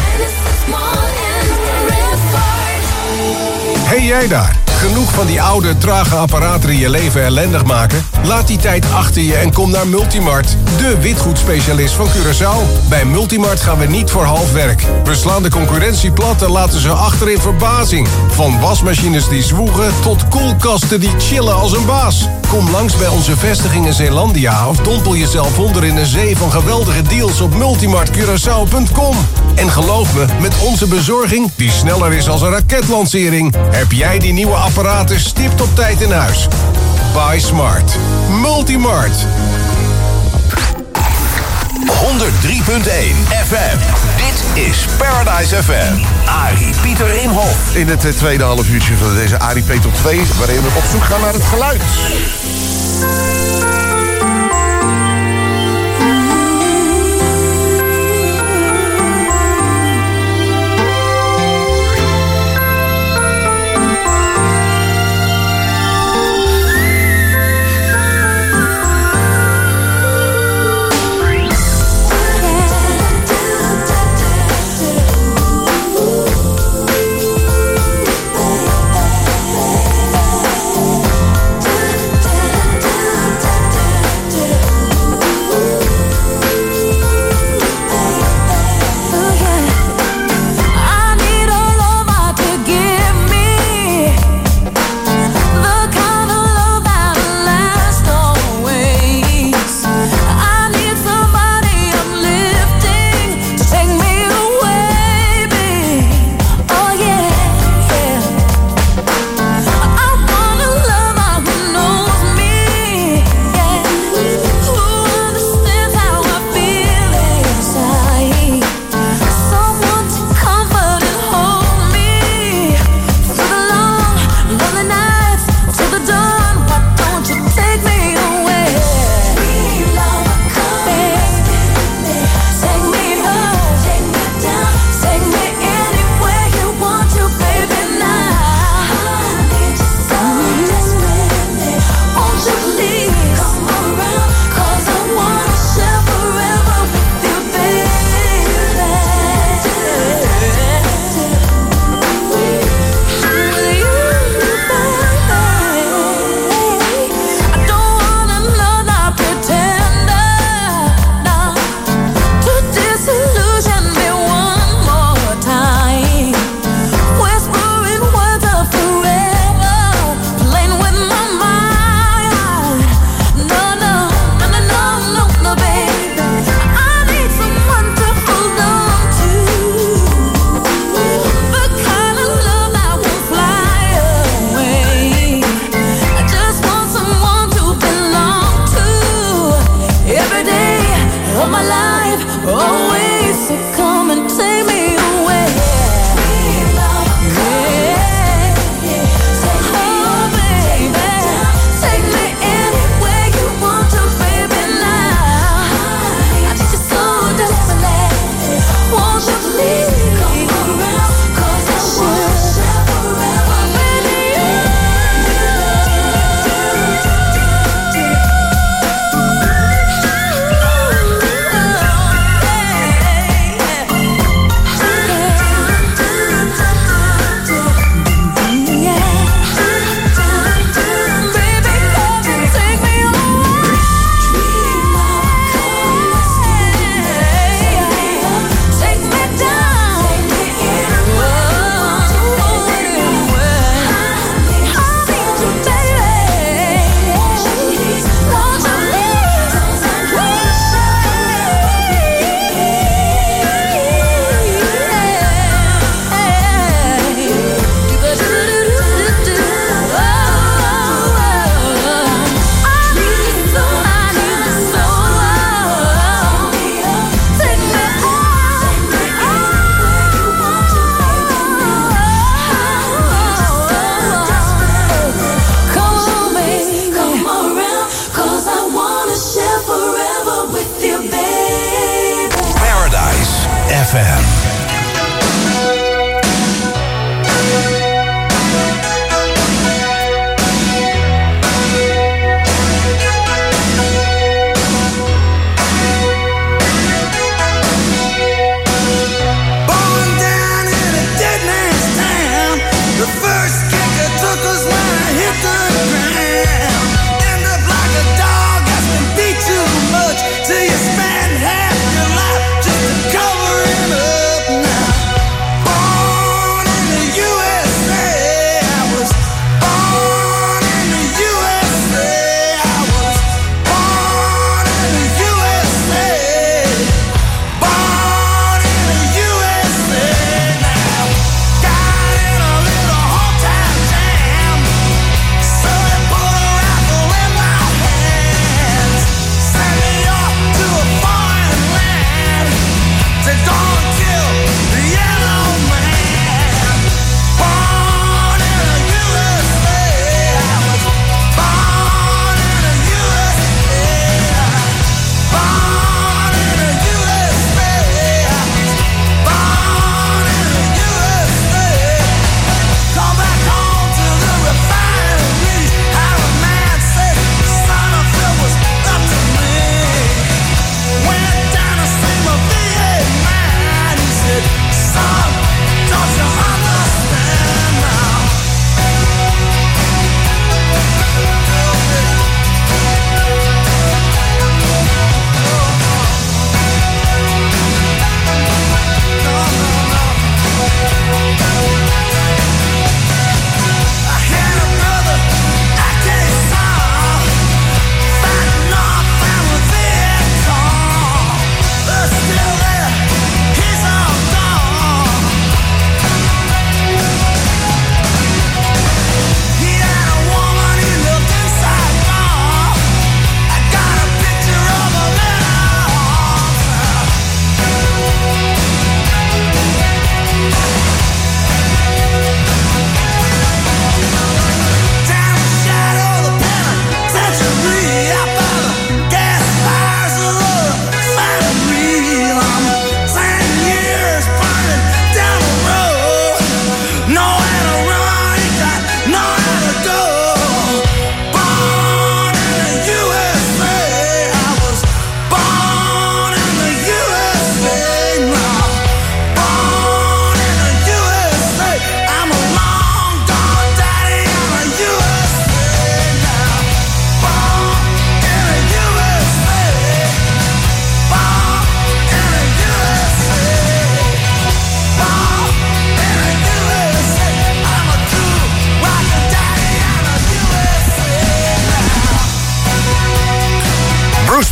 Hey jij daar, genoeg van die oude, trage apparaten die je leven ellendig maken? Laat die tijd achter je en kom naar Multimart, de witgoedspecialist van Curaçao. Bij Multimart gaan we niet voor half werk. We slaan de concurrentie plat en laten ze achter in verbazing. Van wasmachines die zwoegen tot koelkasten die chillen als een baas. Kom langs bij onze vestiging in Zeelandia of dompel jezelf onder in een zee van geweldige deals op multimart curaçao punt com. En geloof me, met onze bezorging, die sneller is als een raketlancering, heb jij die nieuwe apparaten stipt op tijd in huis. Buy smart. Multimart. honderd drie punt één F M. Dit is Paradise F M. Arie Pieter Imhoff. In het uh, tweede half uurtje van deze Arie Peter twee, waarin we op zoek gaan naar het geluid.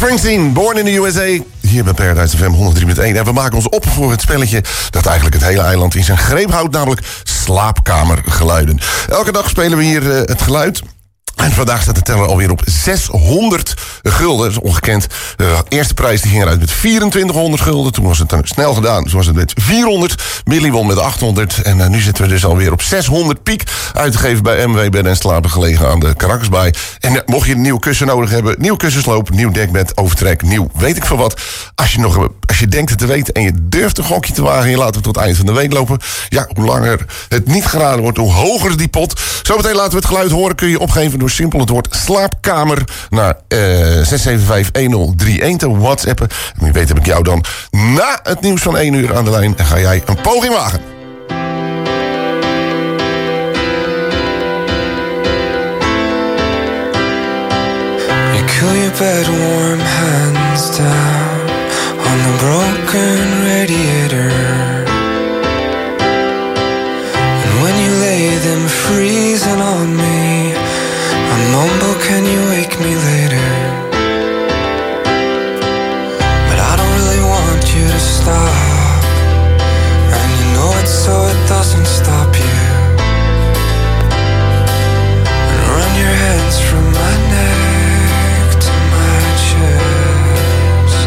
Springsteen, Born in the U S A. Hier bij Paradise F M honderd drie punt één. En we maken ons op voor het spelletje dat eigenlijk het hele eiland in zijn greep houdt. Namelijk slaapkamergeluiden. Elke dag spelen we hier uh, het geluid. En vandaag staat de teller alweer op zeshonderd gulden. Dat is ongekend. De eerste prijs die ging eruit met vierentwintighonderd gulden. Toen was het dan snel gedaan. Toen was het met vierhonderd. Billy won met achthonderd. En uh, nu zitten we dus alweer op zeshonderd piek. Uitgegeven bij M W Bed en Slapen, gelegen aan de Caracasbaai. En uh, mocht je een nieuw kussen nodig hebben. Nieuw kussensloop, nieuw dekbed, overtrek, nieuw weet ik veel wat. Als je, nog, als je denkt het te weten en je durft een gokje te wagen. En je laat het tot het eind van de week lopen. Ja, hoe langer het niet geraden wordt, hoe hoger die pot. Zometeen laten we het geluid horen. Kun je opgeven door simpel het woord slaapkamer naar uh, zes zeven vijf een nul drie een te whatsappen. En wie weet heb ik jou dan na het nieuws van één uur aan de lijn en ga jij een poging wagen. You cool your bed warm hands down on the broken radiator, and when you lay them freezing on me, I mumble, can you wake me later? But I don't really want you to stop, and you know it so it doesn't stop you. And run your hands from my neck to my chest.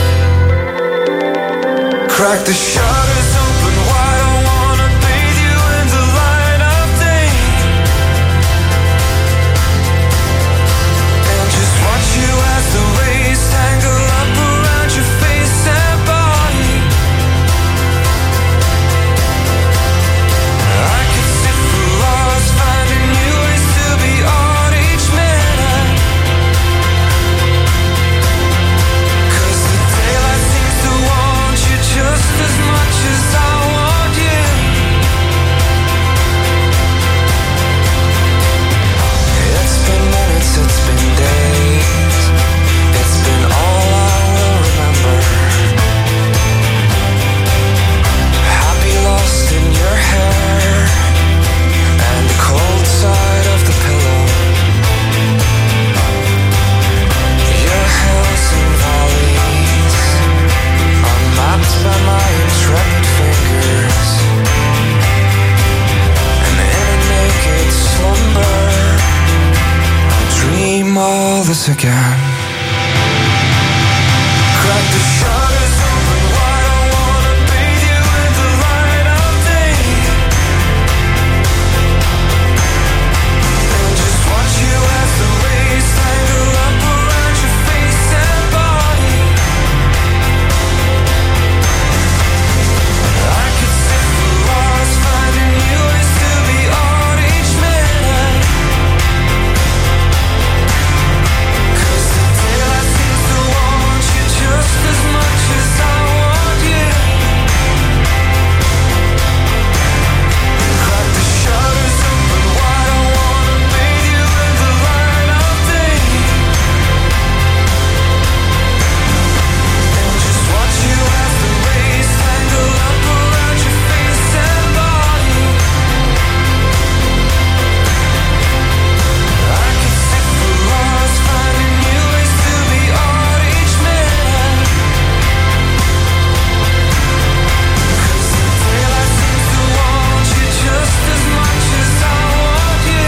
Crack the shutters open wide, I wanna bathe you in the light of day. Watch you as the rays tangle up around your face and body. I could sit for hours finding new ways to be on each minute. 'Cause the daylight seems to want you just as much as I want you. It's been minutes, it's been days. It's been all I will remember. Happy lost in your hair and the cold side of the pillow. Your hills and valleys unmapped by my intrepid fingers. And in a naked slumber I'll dream all this again. Crack the shutters open wide, I wanna bathe you in the light of day. And just watch you as the rays tangle up around your face and body. I could sit for hours finding new ways to be on each minute. 'Cause the daylight seems to want you just as much as I want you. Crack the shutters open wide, I wanna bathe you in the light of day. And just watch you as the rays tangle up around your face and body. I could sit for hours finding new ways to be on each minute. 'Cause the daylight seems to want you just as much as I want you.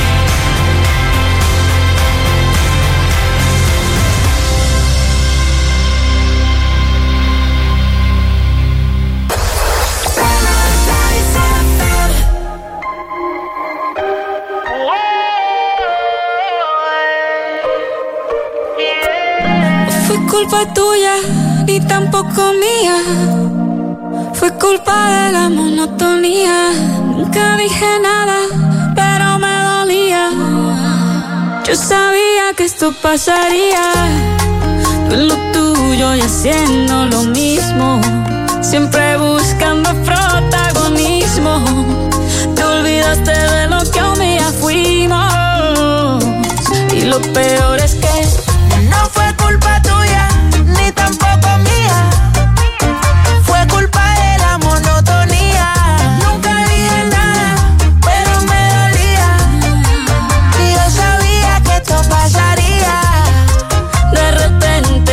Fue culpa tuya, ni tampoco mía. Fue culpa de la monotonía. Nunca dije nada, pero me dolía. Yo sabía que esto pasaría. Tú en lo tuyo y haciendo lo mismo. Siempre buscando protagonismo. Te olvidaste de lo que un día fuimos. Y lo peor es que no fue culpa tuya, ni tampoco mía. Fue culpa de la monotonía. Nunca dije nada, pero me dolía. Y yo sabía que esto pasaría. De repente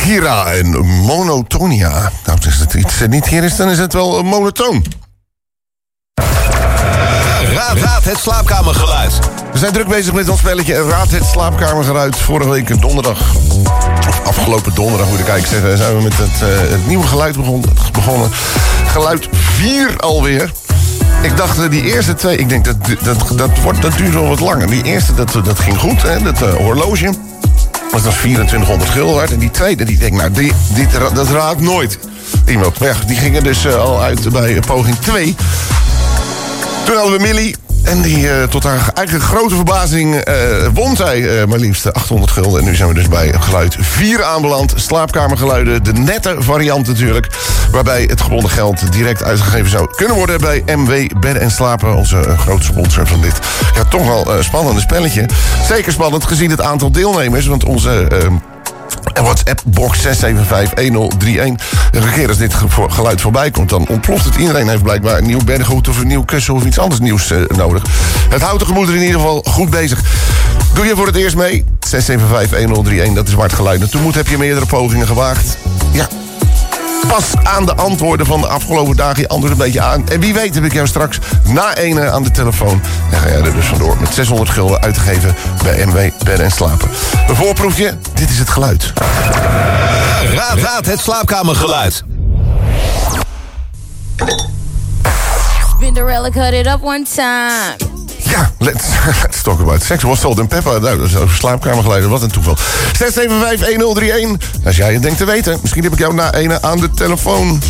Shakira en Monotonia. Nou, als het iets niet hier is, dan is het wel monotoon. Raad, raad het slaapkamergeluid. We zijn druk bezig met ons spelletje Raad het slaapkamergeluid. Vorige week donderdag, of afgelopen donderdag moet ik eigenlijk zeggen, zijn we met het, uh, het nieuwe geluid begon, begonnen. Geluid vier alweer. Ik dacht, uh, die eerste twee, ik denk dat dat, dat, wordt, dat duurt wel wat langer. Die eerste, dat, dat ging goed, hè, dat uh, horloge. Dat was vierentwintighonderd gulden waard. En die tweede, die denk nou, die, dit, dat raadt nooit iemand. Maar ja, die gingen dus uh, al uit bij poging twee. Toen hadden we Millie. En die uh, tot haar eigen grote verbazing uh, won zij uh, maar liefst achthonderd gulden. En nu zijn we dus bij geluid vier aanbeland. Slaapkamergeluiden, de nette variant natuurlijk. Waarbij het gebonden geld direct uitgegeven zou kunnen worden bij M W Bedden en Slapen. Onze uh, grote sponsor van dit. Ja, toch wel uh, spannende spelletje. Zeker spannend gezien het aantal deelnemers. Want onze... Uh, En WhatsApp-box zes zeven vijf een nul drie een. Een keer als dit geluid voorbij komt, dan ontploft het. Iedereen heeft blijkbaar een nieuw beddengoed of een nieuw kussen of iets anders nieuws uh, nodig. Het houdt de gemoeder in ieder geval goed bezig. Doe je voor het eerst mee? zes zeven vijf een nul drie een, dat is waar het geluid naartoe moet. Heb je meerdere pogingen gewaagd? Ja. Pas aan de antwoorden van de afgelopen dagen je antwoord een beetje aan. En wie weet heb ik jou straks na ene aan de telefoon. En ga jij er dus vandoor met zeshonderd gulden uit te geven bij M W Bedden en Slapen. Een voorproefje, dit is het geluid. Raad, raad het slaapkamergeluid. Spinderella cut it up one time. Ja, let's, let's talk about sex. Was Salt en Pepper. Nou, dat is over slaapkamergeluiden. Wat een toeval. zes zeven vijf een nul drie een. Als jij het denkt te weten. Misschien heb ik jou na ene aan de telefoon.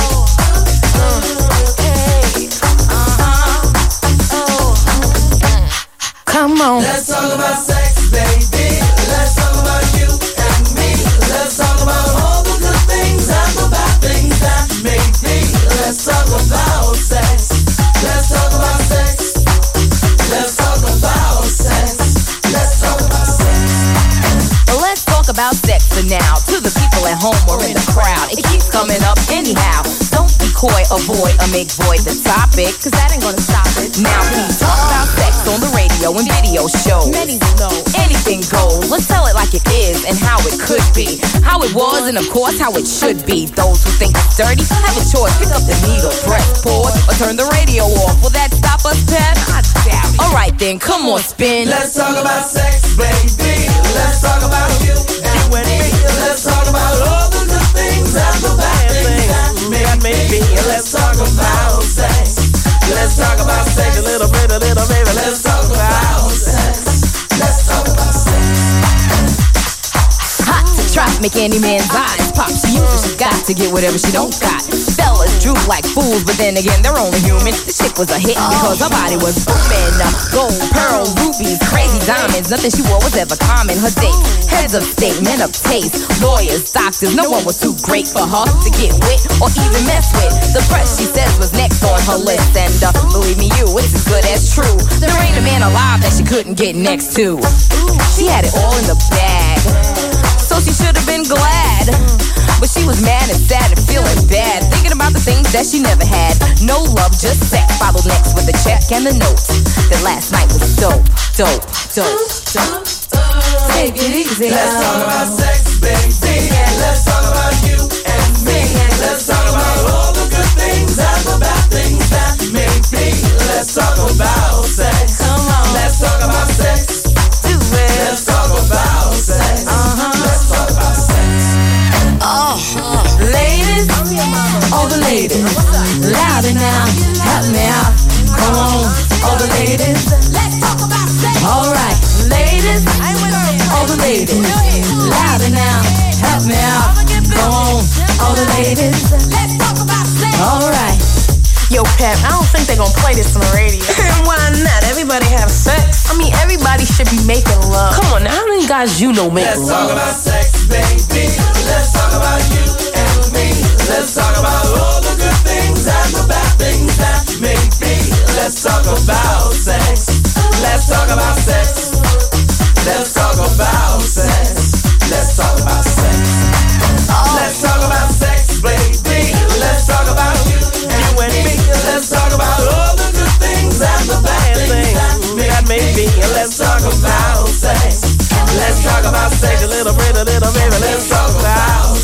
Come on. Let's talk about sex, baby. Let's talk about you and me. Let's talk about all the good things and the bad things that may be. Let's talk about sex. Let's talk about sex. Let's talk about sex. Let's talk about sex. Let's talk about sex for now. To the people at home or in the crowd, it keeps coming up anyhow. Don't be coy, avoid, or make void the topic, cause that ain't gonna stop it. Now please talk about sex on the radio and video shows. Many know anything goes. Let's tell it like it is and how it could be, how it was and of course how it should be. Those who think it's dirty have a choice. Pick up the needle, press pause, or turn the radio off. Will that stop us, Pep? I doubt it. Alright then, come on, spin. Let's talk about sex, baby. Let's talk about you and me. Let's talk about all the good things and the bad things that may be. Let's talk about sex. Let's talk about sex. A little bit, a little baby. Let's talk about sex. Let's talk about sex. Hot to trap, make any man's eyes pop. She uses, she got to get whatever she don't got. Fellas droop like fools, but then again, they're only human. This chick was a hit because her body was booming. Gold, pearl, rubies, crazy diamonds. Nothing she wore was ever common. Her dates, heads of state, men of taste, lawyers, doctors. No one was too great for her to get with or even mess with. The press, she says, was next on her list. And uh, believe me, you, it's as good as true. There ain't a man alive that she couldn't get next to. She had it all in the bag, so she should have been glad. But she was mad and sad and feeling bad, thinking about the things that she never had. No love, just sex. Followed next with the check and the note. That last night was dope, dope, dope, dope. Take it easy. Let's talk about sex, baby. Let's talk about you and me. Let's talk about all the good things and the bad things that may be. Let's talk about sex. Come on. Let's talk about sex. Do it. Let's talk about sex. Uh-huh. Let's talk about sex. Oh, ladies, all the ladies, louder now, help me out. Come on, all the ladies, let's talk about sex. All right, ladies, all the ladies, louder now, help me out. Come on, all the ladies, let's talk about sex. All right. Yo, Pep, I don't think they're gonna play this on the radio. Why not? Everybody have sex. I mean, everybody should be making love. Come on now, how many guys you know make Let's love? talk about sex, baby. Let's talk about you and me. Let's talk about all the good things and the bad things that may be. Let's talk about sex. Let's talk about sex. Let's talk about sex. Let's talk about sex. Let's talk about sex, baby. Let's talk about you and me. Let's talk about all the good things and the bad things that may be. Let's talk about sex. Let's talk about sex. A little bit, a little baby. Let's talk about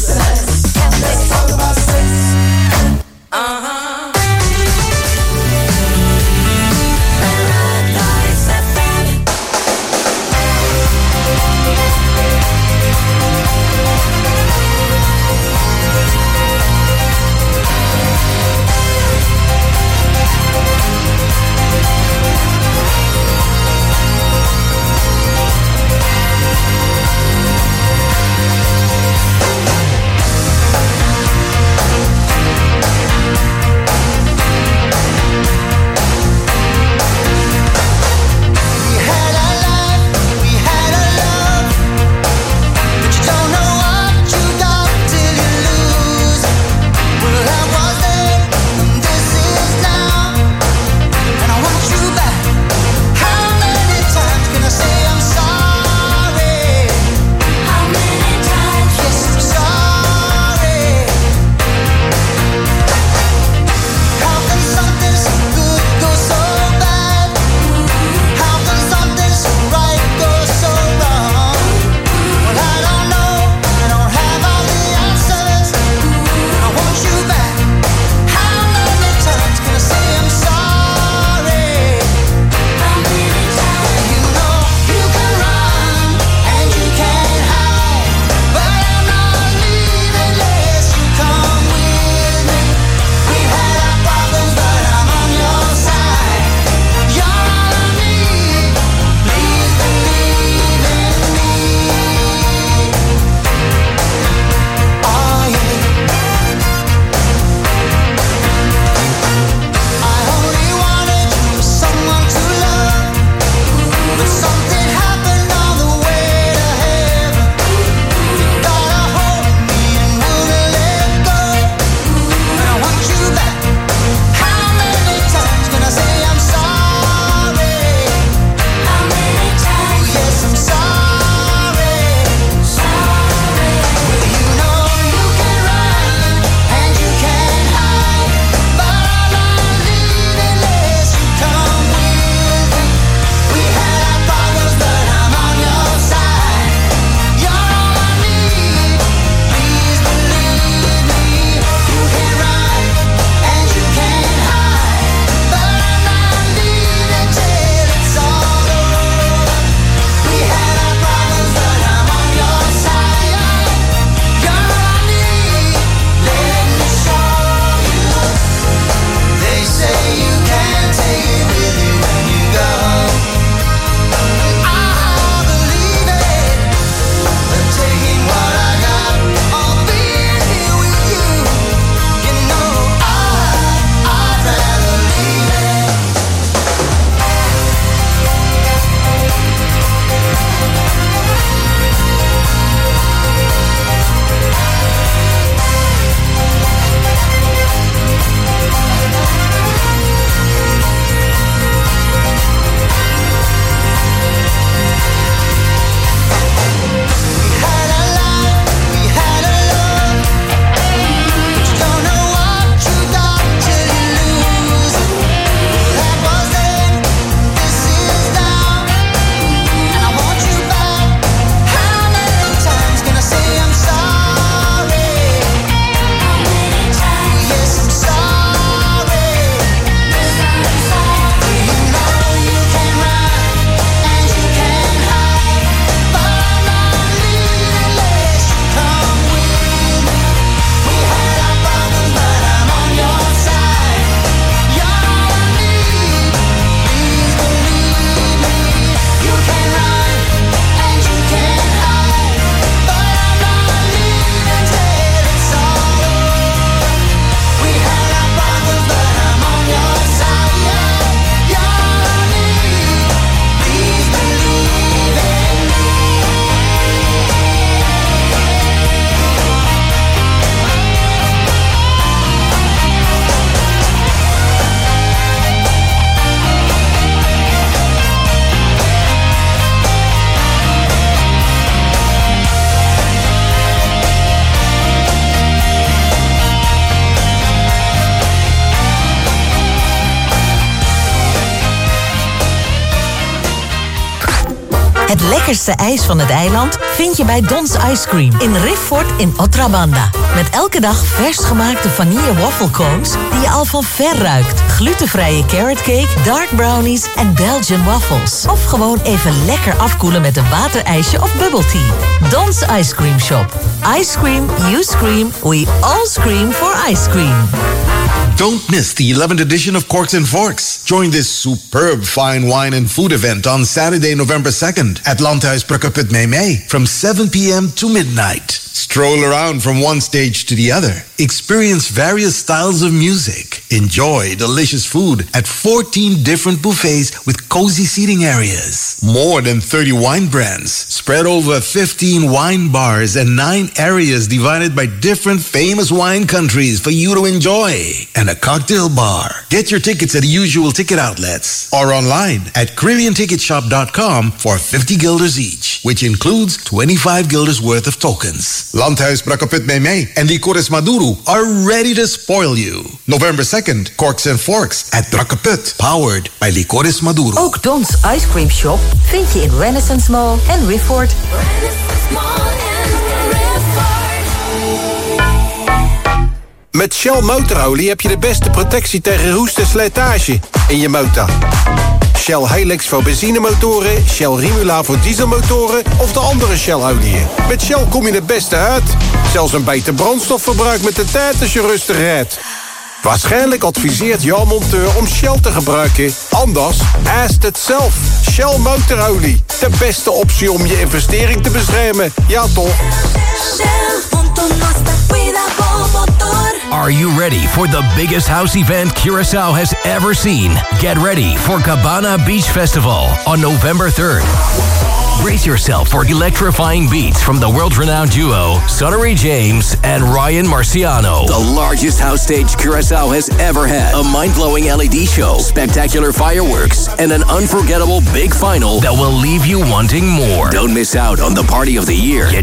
Het lekkerste ijs van het eiland vind je bij Don's Ice Cream in Rifford in Otrabanda. Met elke dag vers gemaakte vanille wafflecones die je al van ver ruikt. Glutenvrije carrot cake, dark brownies en Belgian waffles. Of gewoon even lekker afkoelen met een waterijsje of bubble tea. Don's Ice Cream Shop. Ice cream, you scream, we all scream for ice cream. Don't miss the eleventh edition of Corks and Forks. Join this superb fine wine and food event on Saturday, November second at Landhuis Prakkaput Meemee from seven p.m. to midnight. Stroll around from one stage to the other. Experience various styles of music. Enjoy delicious food at fourteen different buffets with cozy seating areas. More than thirty wine brands spread over fifteen wine bars and nine areas divided by different famous wine countries for you to enjoy. And a cocktail bar. Get your tickets at the usual ticket outlets or online at Caribbean Ticket Shop dot com for fifty guilders each, which includes twenty-five guilders worth of tokens. Landhuis Prakkaput Meemee and Licores Maduro are ready to spoil you. November second, Corks and Forks at Prakkaput, powered by Licores Maduro. Ook Don's Ice Cream Shop vind je in Renaissance Mall en Rifford. Met Shell motorolie heb je de beste protectie tegen roest en slijtage in je motor. Shell Helix voor benzinemotoren, Shell Rimula voor dieselmotoren of de andere Shell-oliën. Met Shell kom je het beste uit. Zelfs een beter brandstofverbruik met de tijd als je rustig rijdt. Waarschijnlijk adviseert jouw monteur om Shell te gebruiken. Anders, ask het zelf. Shell motorolie. De beste optie om je investering te beschermen. Ja toch? Are you ready for the biggest house event Curaçao has ever seen? Get ready for Cabana Beach Festival on November third. Brace yourself for electrifying beats from the world-renowned duo Sonnery James and Ryan Marciano. The largest house stage Curaçao has ever had. A mind-blowing L E D show, spectacular fireworks, and an unforgettable big final that will leave you wanting more. Don't miss out on the party of the year. You